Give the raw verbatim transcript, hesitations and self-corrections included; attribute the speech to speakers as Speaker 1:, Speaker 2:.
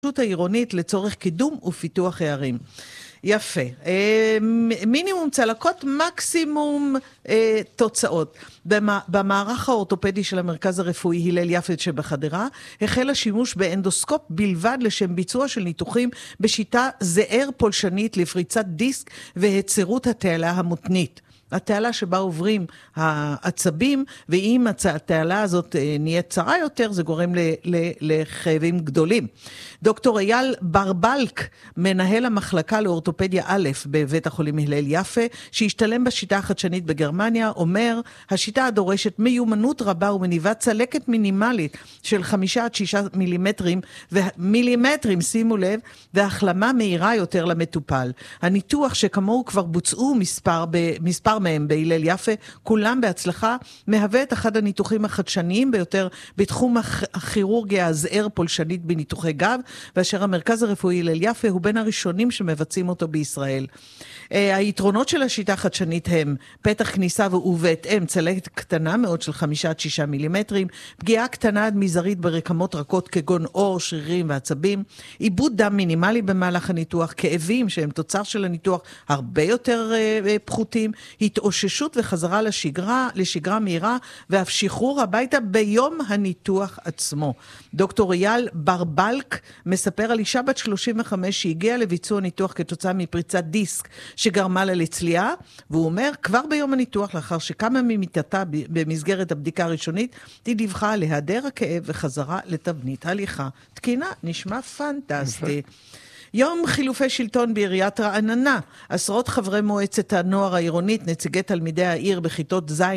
Speaker 1: העירונית לצורך קידום ופיתוח הערים. יפה. מינימום צלקות, מקסימום תוצאות. במערך האורתופדי של המרכז הרפואי הלל יפה שבחדרה, החל השימוש באנדוסקופ בלבד לשם ביצוע של ניתוחים בשיטה זעיר פולשנית לפריצת דיסק והצירות התעלה המותנית. התעלה שבה עוברים העצבים, ואם התעלה הזאת נהיית צרה יותר, זה גורם לכאבים גדולים. דוקטור אייל ברבלק, מנהל המחלקה לאורתופדיה א' בבית החולים הלל יפה, שהשתלם בשיטה החדשנית בגרמניה, אומר, השיטה הדורשת מיומנות רבה ומניבת צלקת מינימלית של חמישה עד שישה מילימטרים, ומילימטרים, שימו לב, והחלמה מהירה יותר למטופל. הניתוח שכמוהו כבר בוצעו מספר, במספר מהם בהלל יפה, כולם בהצלחה, מהווה את אחד הניתוחים החדשניים ביותר בתחום הכירורגיה הזעיר פולשנית בניתוחי גב, ואשר המרכז הרפואי הלל יפה הוא בין הראשונים שמבצעים אותו בישראל. היתרונות של השיטה החדשנית הם פתח כניסה ובהתאם צלקת קטנה מאוד של חמישה עד שישה מילימטרים, פגיעה קטנה עד מזערית ברקמות רכות כגון עור, שרירים ועצבים, עיבוד דם מינימלי במהלך הניתוח, כאבים שהם תוצר של הניתוח הרבה יותר פחותים, התאוששות וחזרה לשגרה, לשגרה מהירה, ואף שחרור הביתה ביום הניתוח עצמו. דוקטור אייל ברבלק מספר על אישה בת שלושים וחמש שהגיעה לביצוע ניתוח כתוצאה מפריצת דיסק שגרמה לה לצליעה, והוא אומר, כבר ביום הניתוח, לאחר שקמה ממיטתה במסגרת הבדיקה הראשונית, היא דיווחה על היעדר הכאב וחזרה לתבנית הליכה. תקינה, נשמע פנטסטי. יום חילופי שלטון בעיריית רעננה, עשרות חברי מועצת הנוער העירונית, נציגי תלמידי העיר בכיתות ז'